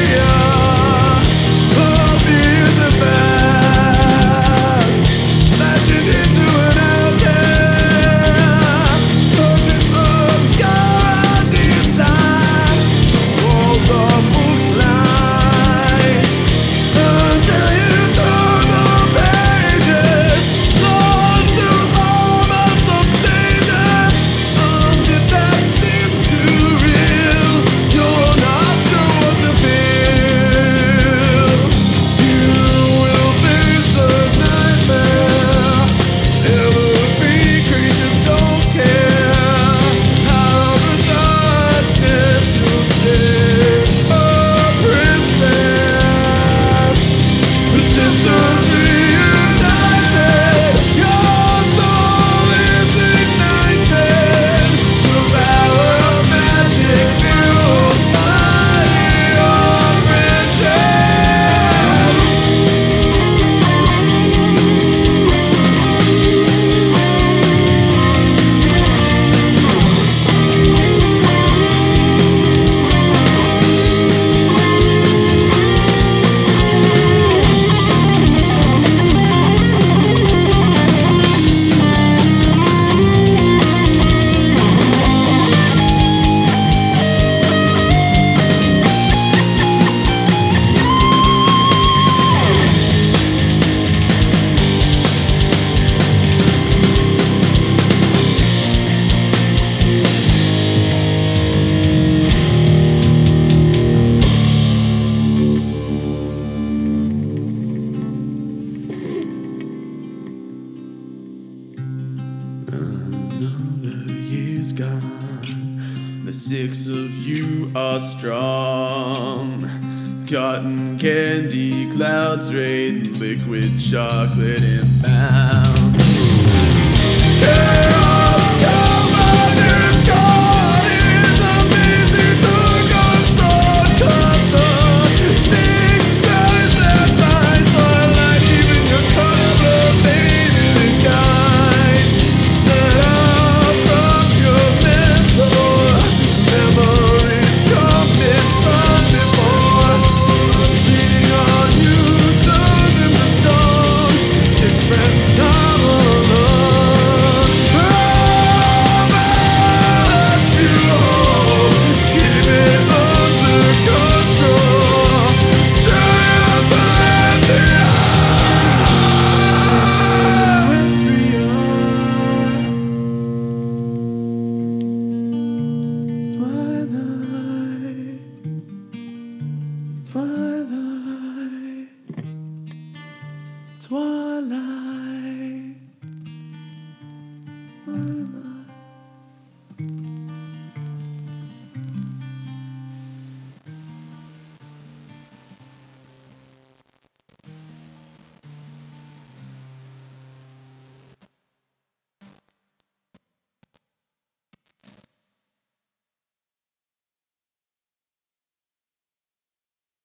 Another year's gone. The six of you are strong. Cotton candy clouds rain, liquid chocolate inbound. Chaos commanders caught in the busy dark of sun. Cut the six stars that find twilight, even your color faded and guides that are from your mentor. Memories coming from before, beating on you, through the storm. Six friends not alone. Twilight.